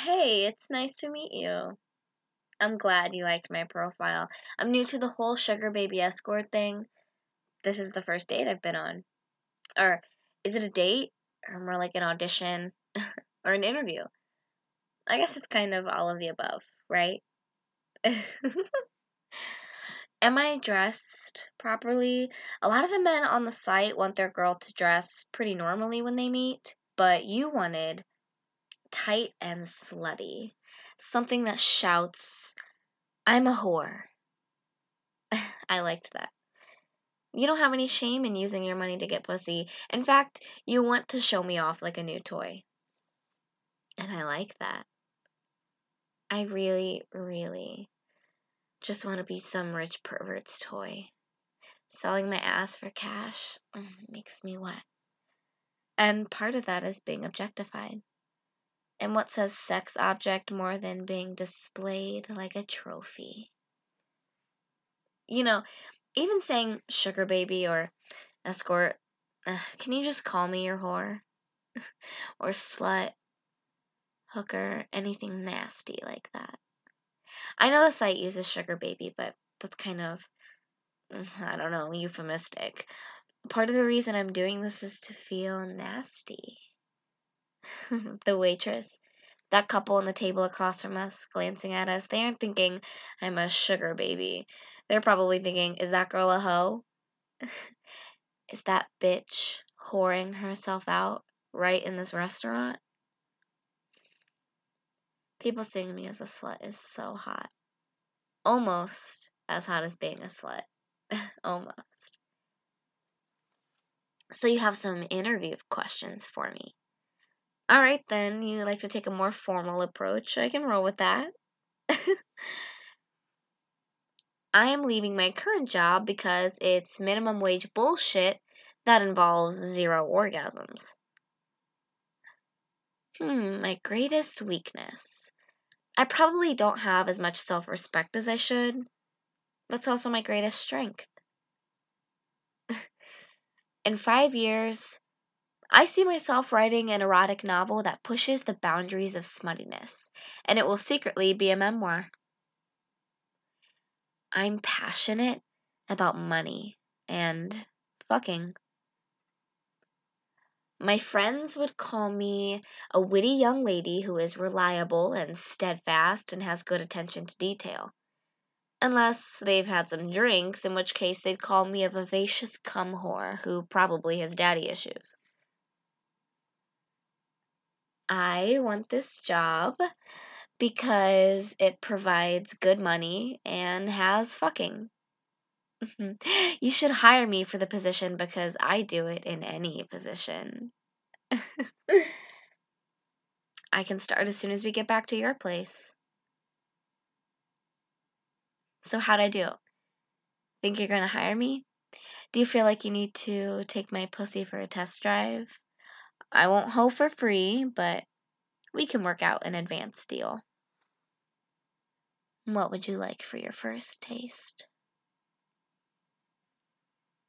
Hey, it's nice to meet you. I'm glad you liked my profile. I'm new to the whole sugar baby escort thing. This is the first date I've been on. Or is it a date? Or more like an audition? Or an interview? I guess it's kind of all of the above, right? Am I dressed properly? A lot of the men on the site want their girl to dress pretty normally when they meet, but you wanted tight and slutty. Something that shouts, I'm a whore. I liked that. You don't have any shame in using your money to get pussy. In fact, you want to show me off like a new toy. And I like that. I really, really just want to be some rich pervert's toy. Selling my ass for cash makes me wet. And part of that is being objectified. And what says sex object more than being displayed like a trophy? You know, even saying sugar baby or escort, can you just call me your whore? Or slut, hooker, anything nasty like that. I know the site uses sugar baby, but that's kind of, I don't know, euphemistic. Part of the reason I'm doing this is to feel nasty. The waitress, that couple on the table across from us, glancing at us, they aren't thinking I'm a sugar baby. They're probably thinking, is that girl a hoe? Is that bitch whoring herself out right in this restaurant? People seeing me as a slut is so hot. Almost as hot as being a slut. Almost. So you have some interview questions for me. All right, then. You like to take a more formal approach. I can roll with that. I am leaving my current job because it's minimum wage bullshit that involves 0 orgasms. My greatest weakness. I probably don't have as much self-respect as I should. That's also my greatest strength. In 5 years, I see myself writing an erotic novel that pushes the boundaries of smuttiness, and it will secretly be a memoir. I'm passionate about money and fucking. My friends would call me a witty young lady who is reliable and steadfast and has good attention to detail. Unless they've had some drinks, in which case they'd call me a vivacious cum whore who probably has daddy issues. I want this job because it provides good money and has fucking. You should hire me for the position because I do it in any position. I can start as soon as we get back to your place. So how'd I do? Think you're gonna hire me? Do you feel like you need to take my pussy for a test drive? I won't hoe for free, but we can work out an advance deal. What would you like for your first taste?